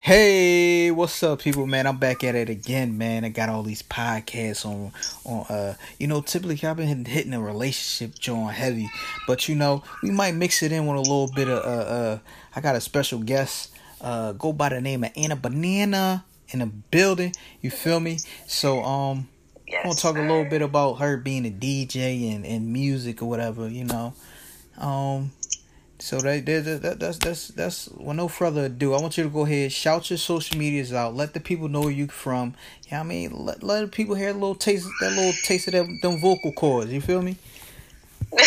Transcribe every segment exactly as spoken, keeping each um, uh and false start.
Hey, what's up, people? Man, I'm back at it again, man. I got all these podcasts on, on, uh, you know, typically I've been hitting, hitting a relationship joint heavy, but you know, we might mix it in with a little bit of, uh, uh, I got a special guest, uh, go by the name of Anna Banana in the building. You feel me? So, um, Yes, I'm gonna talk sir. a little bit about her being a D J and, and music or whatever, you know. Um. So that, that, that that's that's that's well, no further ado, I want you to go ahead, shout your social medias out, let the people know where you from. Yeah, you know I mean, let let the people hear a little taste, that little taste of them, them vocal cords. You feel me? okay,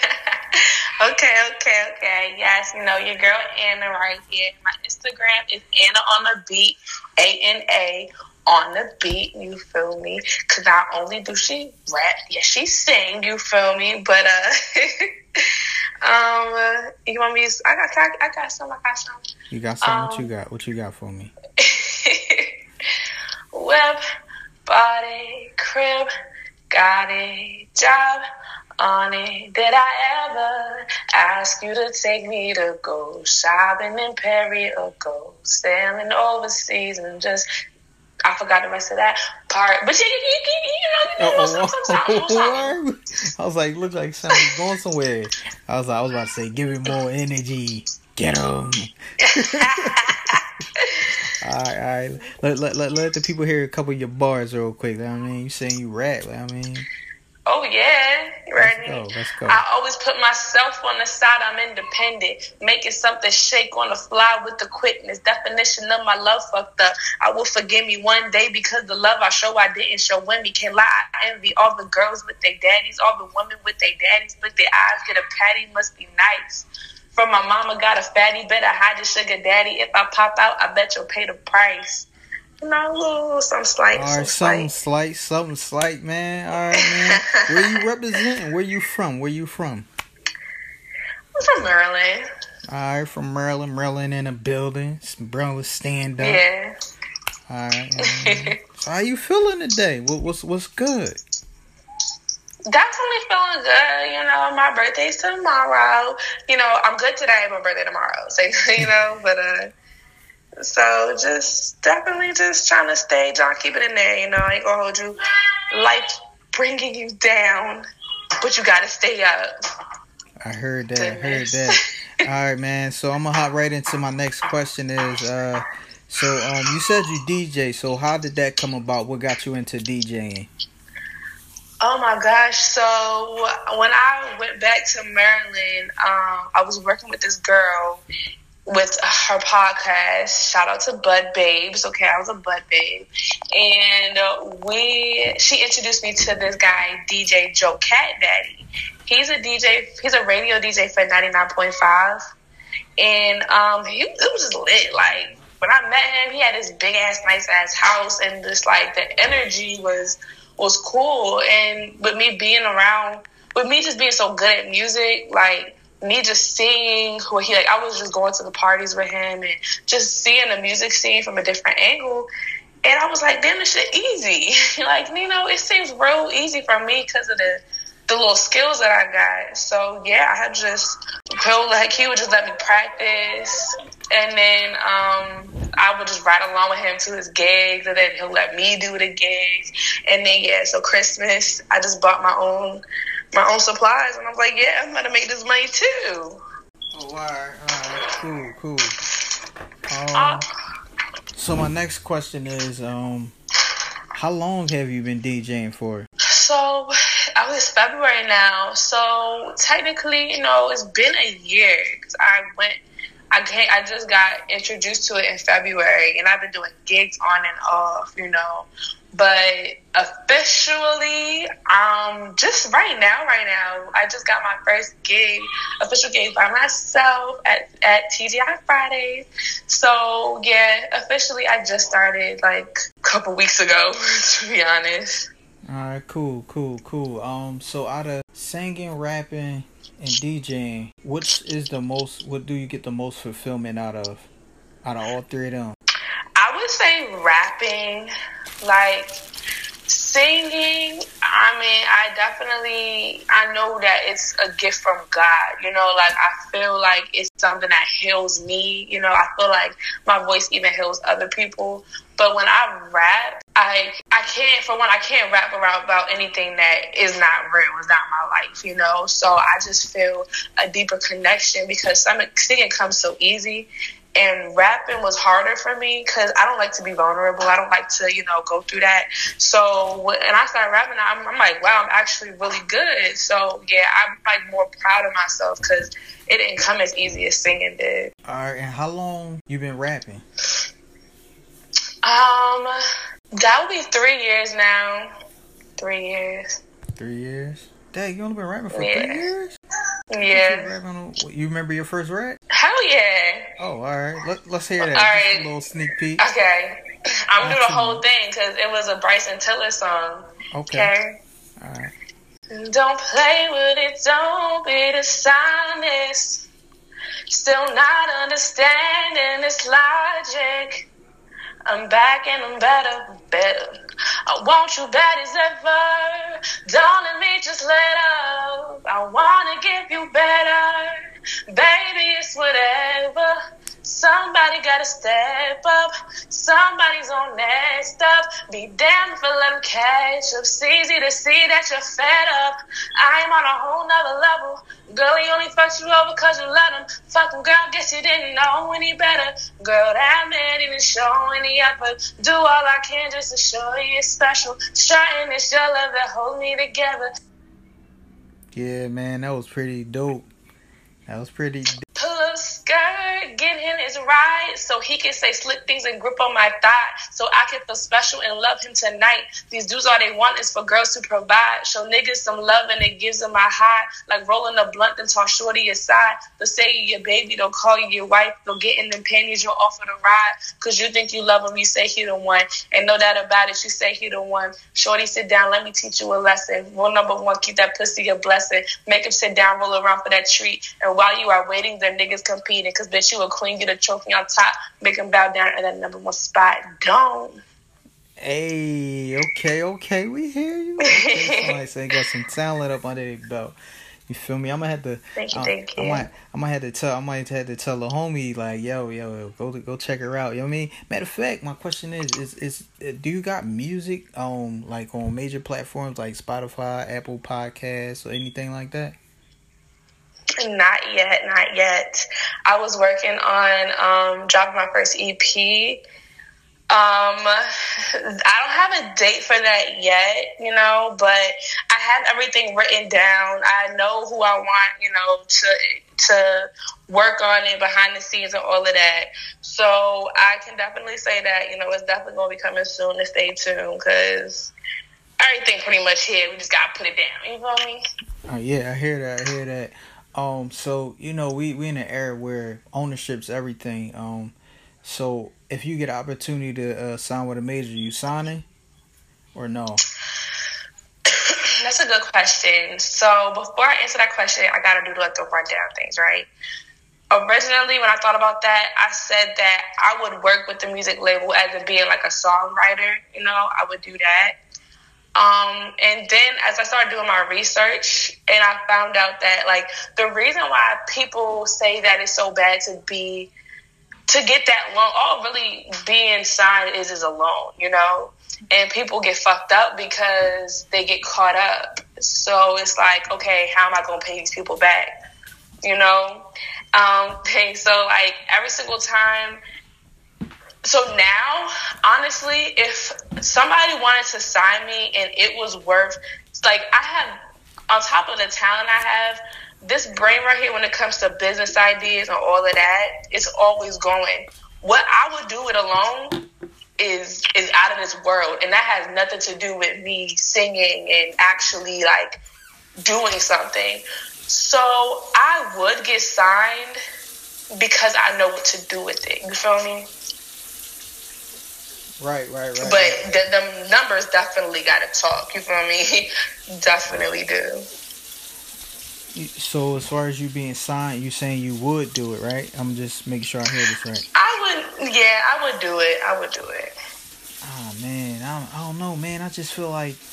okay, okay. Yes, you know, your girl Anna right here. My Instagram is Anna on the beat, A N A on the beat, you feel me? Because not only do she rap, yeah, she sing, you feel me? But, uh, um, uh, you want me to, I got, I got some, I got some. You got some? Um, what you got? What you got for me? Whip, body, crib, got a job on it. Did I ever ask you to take me to go shopping in Perry or go sailing overseas and just, I forgot the rest of that part. But you, you, you, you know, you know, some, some, some, some, some. I was like, look like something's going somewhere. I was like, I was about to say, give it more energy. Get 'em. all right, all right. Let, let, let, let the people hear a couple of your bars real quick. I mean, you saying you rap. I mean. Oh, yeah. Ready? Let's go, let's go. I always put myself on the side. I'm independent. Making something shake on the fly with the quickness. Definition of my love fucked up. I will forgive me one day because the love I show I didn't show women. Can't lie, I envy all the girls with their daddies. All the women with their daddies. But their eyes get a patty. Must be nice. From my mama got a fatty. Better hide your sugar daddy. If I pop out, I bet you'll pay the price. You know, some slight, all right, some something slight, something slight, man. All right, man. Where you representing? Where you from? Where you from? I'm from Maryland. All right, from Maryland. Maryland in a building. Maryland stand up. Yeah. All right. Um, so how you feeling today? What, what's what's good? Definitely feeling good. You know, my birthday's tomorrow. You know, I'm good today. My birthday tomorrow. So you know, but uh. So just definitely just trying to stay, John, keep it in there. You know, I ain't gonna hold you. Life bringing you down, but you gotta stay up. I heard that. I heard that. All right, man. So I'm gonna hop right into my next question. Is uh, so um, you said you D J. So how did that come about? What got you into DJing? Oh my gosh! So when I went back to Maryland, um, I was working with this girl with her podcast. Shout out to Bud Babes. Okay, I was a Bud Babe. And uh, we, she introduced me to this guy, D J Joe Cat Daddy. He's a D J, he's a radio D J for ninety-nine point five. And um, he, it was just lit. Like, when I met him, he had this big ass, nice ass house, and just like the energy was, was cool. And with me being around, with me just being so good at music, like, me just seeing who he, like, I was just going to the parties with him and just seeing the music scene from a different angle. And I was like, damn, this shit easy. Like, you know, it seems real easy for me because of the, the little skills that I got. So, yeah, I had just, he'll, like, he would just let me practice. And then um, I would just ride along with him to his gigs. And then he'll let me do the gigs. And then, yeah, so Christmas, I just bought my own my own supplies, and I was like, yeah, I'm gonna make this money too. Oh, all right, all right, cool, cool. Um, Uh, so my next question is, um, how long have you been DJing for? so I was February now, so technically, you know, it's been a year because I went. I can't, I just got introduced to it in February, and I've been doing gigs on and off, you know. But officially, um, just right now, right now, I just got my first gig, official gig by myself at, at T G I Fridays. So, yeah, officially, I just started like a couple weeks ago, to be honest. All right, cool, cool, cool. Um, so out of singing, rapping, and DJing, which is the most, what do you get the most fulfillment out of, out of all three of them? I would say rapping. Like, singing, I mean, I definitely, I know that it's a gift from God, you know, like, I feel like it's something that heals me, you know, I feel like my voice even heals other people, but when I rap, I, I can't, for one, I can't rap around about anything that is not real, is not my life, you know, so I just feel a deeper connection because some singing comes so easy. And rapping was harder for me because I don't like to be vulnerable. I don't like to, you know, go through that. So when I started rapping, I'm, I'm like, wow, I'm actually really good. So, yeah, I'm, like, more proud of myself because it didn't come as easy as singing did. All right, and how long you been rapping? Um, that would be three years now. Three years. Three years? Dang, you only been rapping for yeah. three years? Yeah. You, you remember your first rap? Hell yeah. Oh, all right. Let, let's hear that. All right. Just a little sneak peek. Okay. I'm going to do the whole thing because it was a Bryson Tiller song. Okay. Okay. All right. Don't play with it. Don't be dishonest. Still not understanding this logic. I'm back and I'm better, better. I want you bad as ever. Don't let me just let up. I wanna give you better. Baby, it's whatever. Somebody gotta step up. Somebody's on next up. Be damned if I let them catch up. It's easy to see that you're fed up. I'm on a whole nother level. Girl, he only fucks you over cause you let him. Fucking girl, guess you didn't know any better. Girl, that man didn't show any effort. Do all I can just to show you it's special. Starting it's your love that holds me together. Yeah, man, that was pretty dope. That was pretty dope. Pull up skirt, get him his ride, so he can say slick things and grip on my thigh, so I can feel special and love him tonight. These dudes, all they want is for girls to provide. Show niggas some love and it gives them a high, like rolling a blunt and toss shorty aside. They'll say you your baby, they'll call you your wife, they'll get in them panties, you'll offer to ride, cause you think you love him, you say he the one. Ain't no doubt about it, you say he the one. Shorty, sit down, let me teach you a lesson. Rule number one, keep that pussy a blessing. Make him sit down, roll around for that treat, and while you are waiting, their niggas competing, cause bitch, you a queen, get a trophy on top, make them bow down at that number one spot. Don't. Hey, okay, okay, we hear you. Okay, somebody say got some talent up under their belt. You feel me? I'm gonna have to. Thank you, I, thank you. I might, I might have to tell. I might have to tell the homie like, yo, yo, go go check her out. You know what I mean? Matter of fact, my question is, is, is, do you got music on like on major platforms like Spotify, Apple Podcasts, or anything like that? Not yet, not yet. I was working on um, dropping my first E P. Um, I don't have a date for that yet, you know, but I have everything written down. I know who I want, you know, to to work on it behind the scenes and all of that. So I can definitely say that, you know, it's definitely going to be coming soon, to stay tuned, because everything pretty much here. We just got to put it down. You feel me? Oh, yeah, I hear that. I hear that. Um, so, you know, we, we in an era where ownership's everything. Um, so if you get an opportunity to uh, sign with a major, you signing or no? That's a good question. So before I answer that question, I got to do like the rundown things, right? Originally, when I thought about that, I said that I would work with the music label as it being like a songwriter, you know, I would do that. Um, and then as I started doing my research, and I found out that, like, the reason why people say that it's so bad to be, to get that loan, all really being signed is is a loan, you know? And people get fucked up because they get caught up. So it's like, okay, how am I going to pay these people back? You know? Um, so, like, every single time. So now, honestly, if somebody wanted to sign me and it was worth, like, I have, on top of the talent I have, this brain right here when it comes to business ideas and all of that, it's always going. What I would do it alone is is out of this world, and that has nothing to do with me singing and actually, like, doing something. So I would get signed because I know what to do with it. You feel me? Right, right, right. But the, the numbers definitely got to talk. You feel me? Definitely do. So as far as you being signed, you saying you would do it, right? I'm just making sure I hear this right. I would, yeah, I would do it. I would do it. Oh, man, I don't, I don't know, man. I just feel like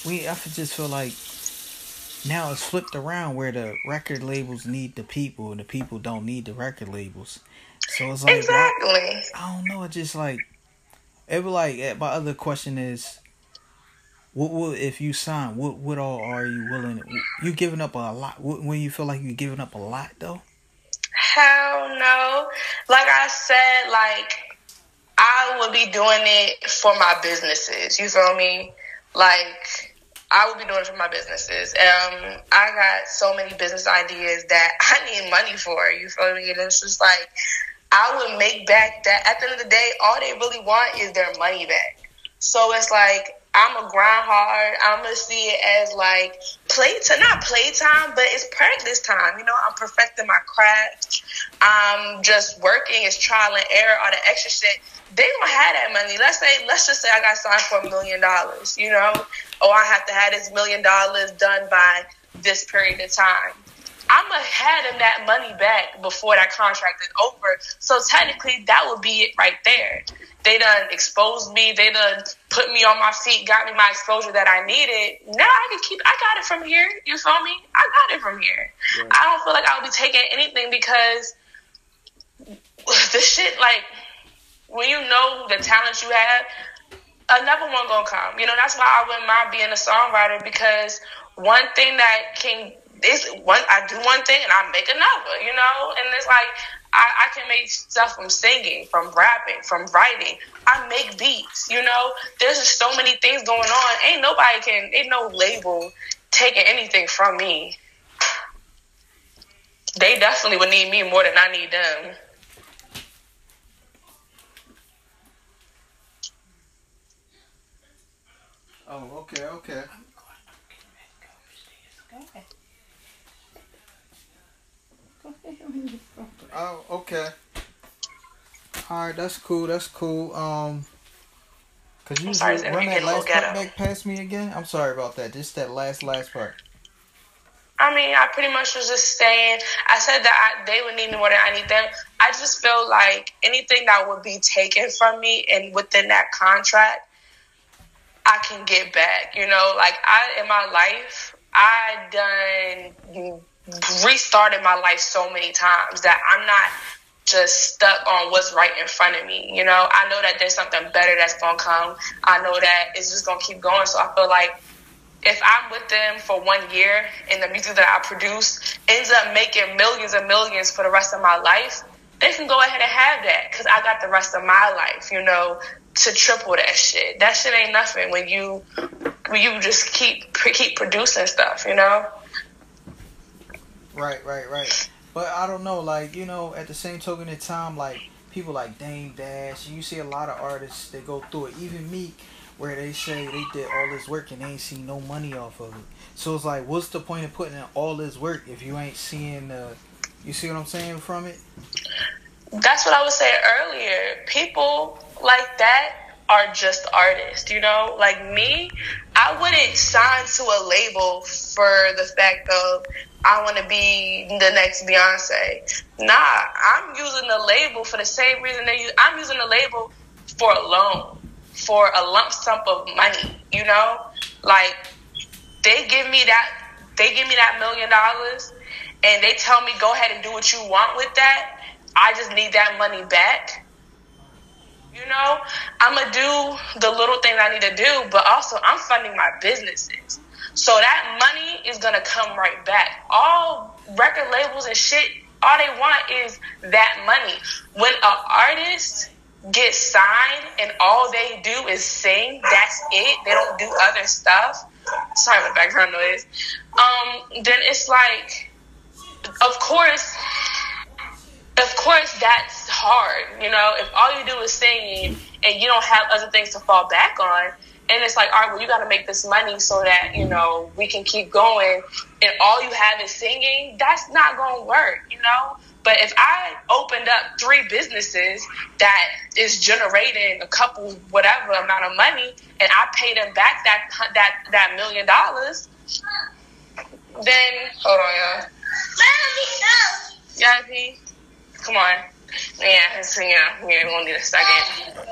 we I just feel like now it's flipped around where the record labels need the people and the people don't need the record labels. So it's like, exactly. Why, I don't know. It's just like it was like my other question is, what will if you sign? What what all are you willing? You giving up a lot when you feel like you're giving up a lot though? Hell no. Like I said, like I would be doing it for my businesses. You feel me? Like. I would be doing it for my businesses. Um, I got so many business ideas that I need money for. You feel me? And it's just like, I would make back that. At the end of the day, all they really want is their money back. So it's like, I'm going to grind hard. I'm going to see it as like playtime, not playtime, but it's practice time. You know, I'm perfecting my craft. I'm just working. It's trial and error, all the extra shit. They don't have that money. Let's say, let's just say I got signed for a million dollars, you know, or I have to have this million dollars done by this period of time. I'm going to have them that money back before that contract is over. So technically, that would be it right there. They done exposed me. They done put me on my feet, got me my exposure that I needed. Now I can keep, I got it from here. You feel me? I got it from here. Yeah. I don't feel like I would be taking anything because the shit, like, when you know the talent you have, another one gonna come. You know, that's why I wouldn't mind being a songwriter, because one thing that can is one I do one thing and I make another, you know? And it's like I, I can make stuff from singing, from rapping, from writing. I make beats, you know? There's just so many things going on. Ain't nobody can ain't no label taking anything from me. They definitely would need me more than I need them. Oh, okay, okay. Oh, okay. All right, that's cool. That's cool. Um, cause you sorry, run that last part back past me again. I'm sorry about that. Just that last last part. I mean, I pretty much was just saying. I said that I, they would need me more than I need them. I just feel like anything that would be taken from me and within that contract, I can get back, you know, like I, in my life, I done restarted my life so many times that I'm not just stuck on what's right in front of me. You know, I know that there's something better that's going to come. I know that it's just going to keep going. So I feel like if I'm with them for one year and the music that I produce ends up making millions and millions for the rest of my life, they can go ahead and have that because I got the rest of my life, you know, to triple that shit. That shit ain't nothing when you when you just keep keep producing stuff, you know? Right, right, right. But I don't know, like, you know, at the same token in time, like, people like Dame Dash, you see a lot of artists that go through it, even Meek, where they say they did all this work and they ain't seen no money off of it. So it's like, what's the point of putting in all this work if you ain't seeing, uh, you see what I'm saying from it? That's what I was saying earlier. People like that are just artists, you know? Like me, I wouldn't sign to a label for the fact of I want to be the next Beyonce. Nah, I'm using the label for the same reason they use. I'm using the label for a loan, for a lump sum of money, you know? Like, they give me that, they give me that million dollars and they tell me go ahead and do what you want with that. I just need that money back. You know, I'm going to do the little things I need to do, but also I'm funding my businesses. So that money is going to come right back. All record labels and shit, all they want is that money. When an artist gets signed and all they do is sing, that's it. They don't do other stuff. Sorry for the background noise. Um, then it's like, of course... Of course, that's hard, you know, if all you do is singing and you don't have other things to fall back on, and it's like, all right, well, you got to make this money so that, you know, we can keep going, and all you have is singing, that's not going to work, you know? But if I opened up three businesses that is generating a couple, whatever amount of money, and I pay them back that that that million dollars, then, hold on, y'all. Yeah, P. Come on. Yeah, so, yeah, we're going to need a second.